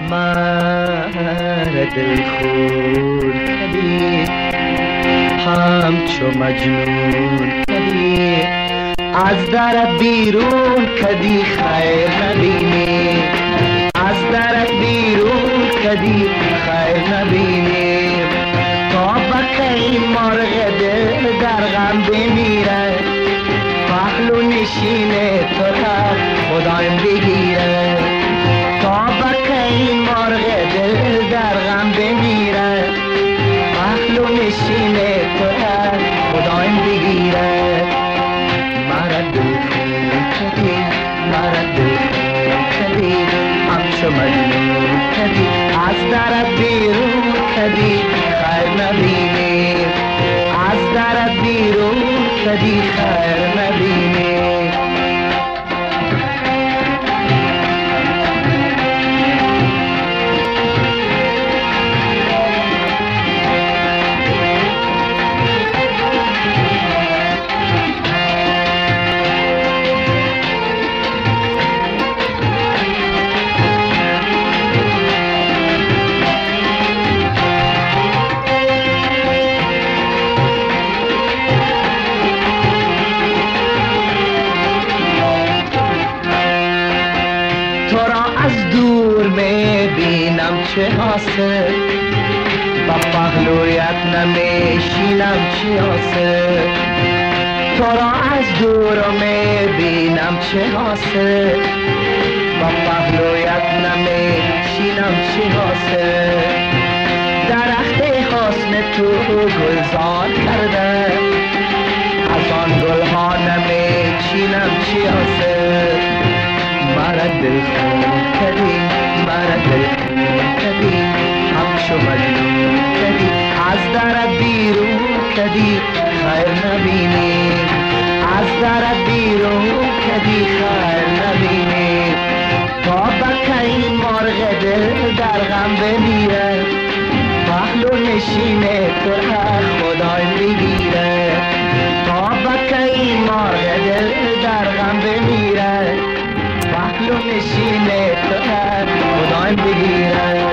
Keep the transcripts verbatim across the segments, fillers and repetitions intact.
مرد دلخور کدی همچو مجنون کدی از درت بیرون کدی خیر نبینی از درت بیرون کدی خیر نبینی تا بکی مرغ دل در غم بمیره پهلو نشینه تو را خدایم بگیره تا بکی مرغ دل در غم بمیره پهلو نشینه تو را خدایم بگیره مرا دلخور کدی مرا دلخور کدی همچو مجنون کدی از درت بیرون کدی خیر نبینی از درت بیرون کدی خیر نبینی از دور میبینم چه حاصل با پهلویت نمیشینم چه حاصل تو را از دور میبینم چه حاصل با پهلویت نمیشینم چه حاصل درخت حسن تو گلزار کرده از آن گلها نمیچینم چه حاصل مرا دلخور کدی مرا دلخور کدی همچو مجنون کدی از درت بیرون کدی خیر نبینی از درت بیرون کدی خیر نبینی تا بکی مرغ دل در غم بمیره پهلو نشینه تو را خدایم بگیره تا بکی مرغ دل در غم بمیره پهلو نشینه تو را خدایم بگیره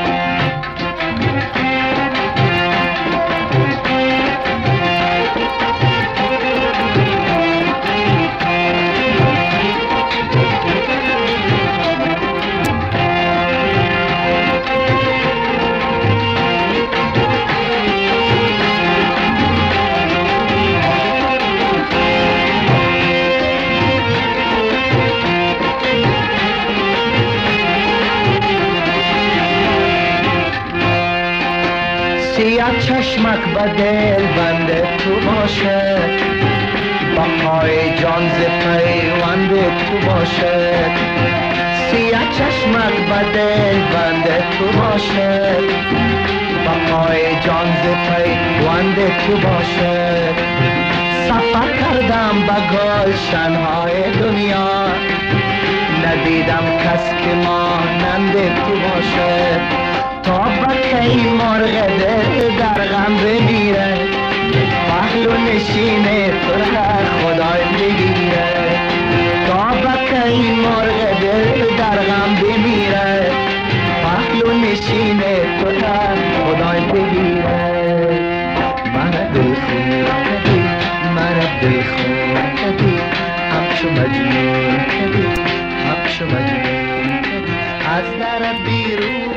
سیاه چشمک با دل بند تو باشه بقای جان ز پیوند تو باشه سیاه چشمک با دل بند تو باشه بقای جان ز پیوند تو باشه سفر کردم به گلشن‌های دنیا ندیدم کس که مانند تو باشه تا بکی مرغ دل در غم بمیره پهلو نشینه تو را خدایم بگیره تا بکی مرغ دل در غم بمیره پهلو نشینه تو را خدایم بگیره مرا دلخور کدی مرا دلخور کدی همچو مجنون کدی همچو مجنون کدی از درت بیرون